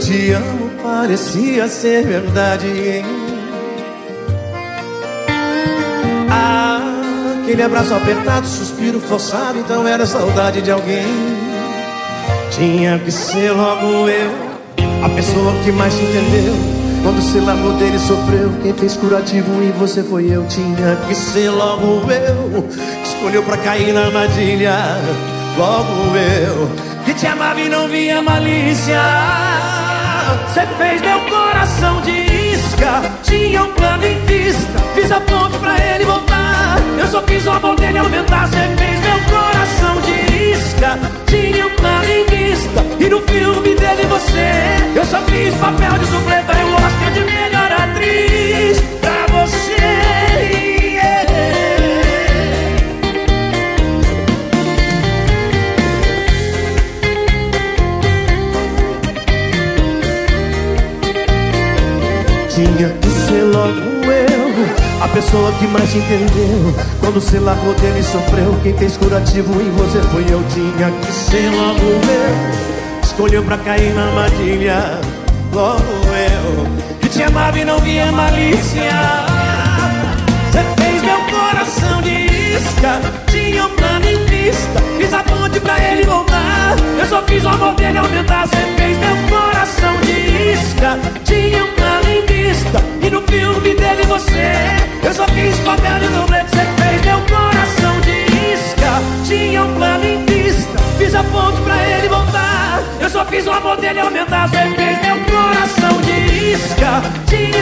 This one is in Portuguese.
te amo parecia ser verdade, hein? Aquele abraço apertado, suspiro forçado, então era saudade de alguém. Tinha que ser logo eu, a pessoa que mais te entendeu. Quando se largou dele sofreu, quem fez curativo em você foi eu. Tinha que ser logo eu, escolheu pra cair na armadilha. Logo eu, que te amava e não via malícia. Você fez meu coração de isca, tinha um plano em vista. Fiz a ponte pra ele voltar, eu só fiz o amor dele aumentar. Você fez meu coração de isca, tinha um plano em vista. E no filme dele você, eu só fiz papel de supleta e o Oscar de melhor atriz pra você. Tinha que ser logo eu, a pessoa que mais te entendeu. Quando se largou dele sofreu, quem fez curativo em você foi eu. Tinha que ser logo eu, escolheu pra cair na armadilha. Logo eu, que te amava e não via malícia. Você fez meu coração de isca, tinha um plano em vista. Fiz a ponte pra ele voltar, eu só fiz o amor dele aumentar. Você fez meu coração de isca, tinha um plano em vista. E no filme dele você, eu só fiz papel de dublê. Você fez meu coração de isca, tinha um plano em vista. Fiz a ponte pra ele voltar, eu só fiz o amor dele aumentar. Você fez meu coração de isca, tinha